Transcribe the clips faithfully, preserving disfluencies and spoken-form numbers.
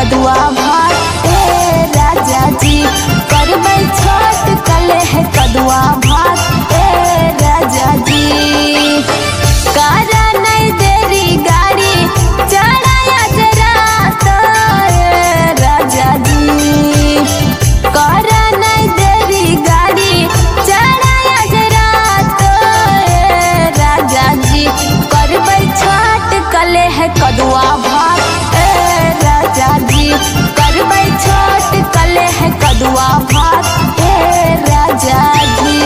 कदुआ भात ए राजा जी, करबै छठ कले है कदुआ भात ए राजा जी। करा नहीं देरी गाड़ी चढ़ाया जरा तो ए राजा जी, करा नहीं देरी गाड़ी चढ़ाया जरा तो ए राजा जी, करबै छठ कले है कदुआ भात ए राजा जी, करबै छठ कले है कदुआ भात ए राजा जी।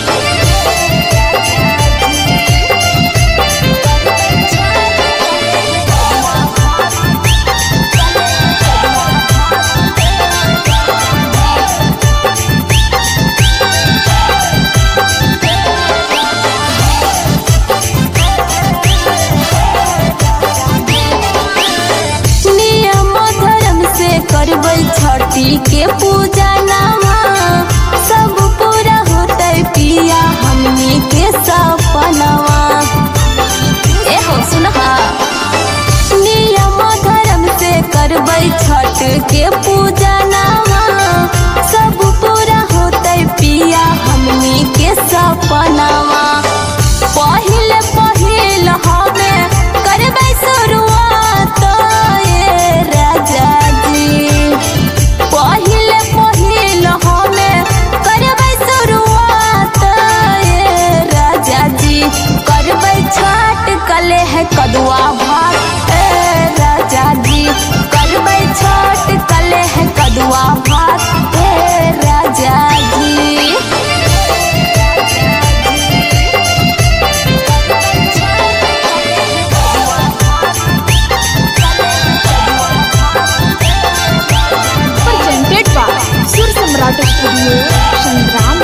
करबै छठी के पूजा नामा, सब पूरा होतै पिया हमनी के सपनवा। एहो सुनहा, नियम धर्म से करबै छठ के पूजा नामा, सब पूरा होतै पिया हमनी के सपनवा। पहिल पहिल हमें करबै शुरुआत ए राजा जी, पहिल पहिल हमें करबै शुरुआत ए राजा जी, करबै छठ कले है कदुआ भात ए राजा जी, करबै छठ कले है कदुआ भात ए राजा जी। Presented by Sur Samrat Studio, Sandram